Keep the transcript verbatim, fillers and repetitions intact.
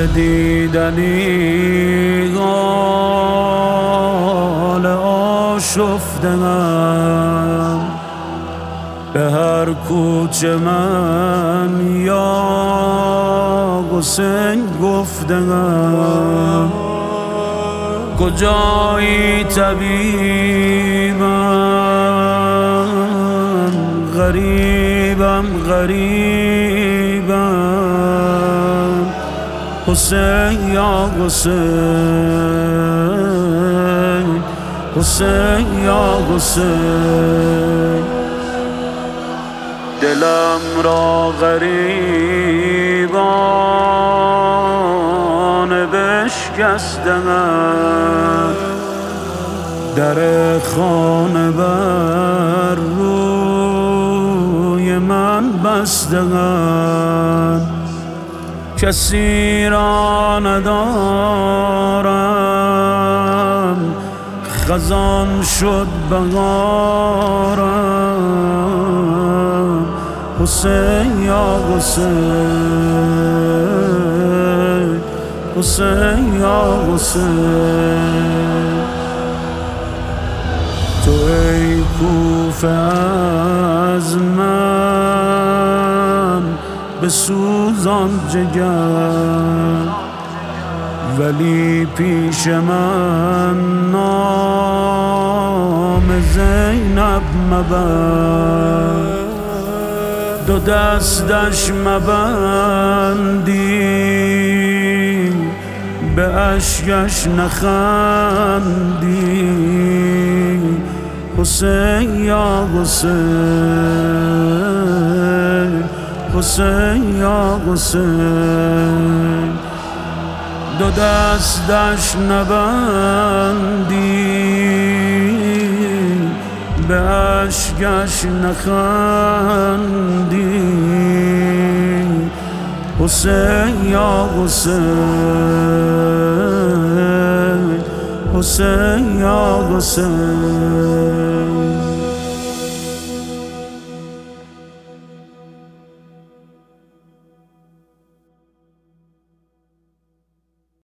دیدنی حال آشفتم، به هر کوچه من یا حسین گفتم. کجایی طبیبم، غریبم غریبم، حسین یا حسین، حسین یا حسین. دلم را غریبانه بشکستند، در خانه بر روی من بستند. کسی را ندارم، خزان شد بهارم، حسین یا حسین، حسین یا حسین. تو ای کوفه از من بسوزان جگر، ولی پیش من نام زینب مبر. دو دستش مبندی، به اشکش نخندی، حسین یا حسین، حسین یا حسین. دو دستش نبندی، به اشکش نخندی، حسین یا حسین، حسین یا حسین.